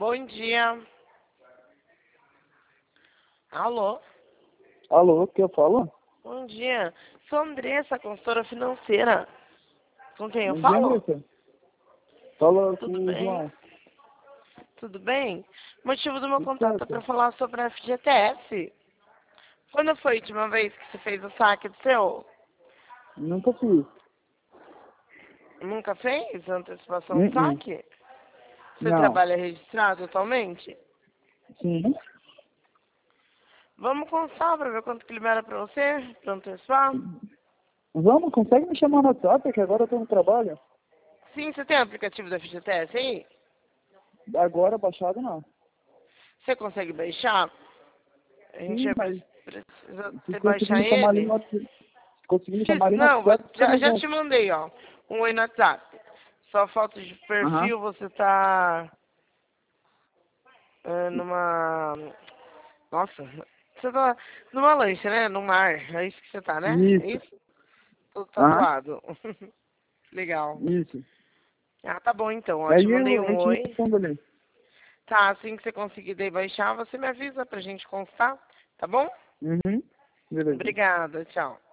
Bom dia. Alô? Alô, que eu falo? Bom dia. Sou Andressa, consultora financeira. Com quem eu Bom dia, falo? Andressa. Fala com Tudo o bem? João. Tudo bem? O motivo do meu Tudo contato é certo? para falar sobre a FGTS. Quando foi a última vez que você fez o saque do seu? Nunca fiz. Nunca fez antecipação de Uh-uh. saque? Você Não. trabalha registrado atualmente? Sim. Vamos constar para ver quanto que libera para você, para antecipar? Vamos, consegue me chamar no WhatsApp, que agora eu tô no trabalho? Sim, você tem o aplicativo da FGTS aí? Agora baixado não. Você consegue baixar? A gente Sim, vai mas precisar se você conseguir baixar me chamar ali ele. no WhatsApp, se conseguir me chamar ali no Não, WhatsApp, já, tamo já te junto. mandei, ó. Um oi no WhatsApp. Só foto de Aham. perfil, você tá numa. Nossa, você tá numa lancha, né? No mar. É isso que você tá, né? É Isso. isso? Todo Aham. tatuado. Legal. Isso. Ah, tá bom então, ó. Te Aí mandei a um gente oi. responde ali. Tá, assim que você conseguir daí baixar, você me avisa pra gente constar, tá bom? Uhum. Beleza. Obrigada, tchau.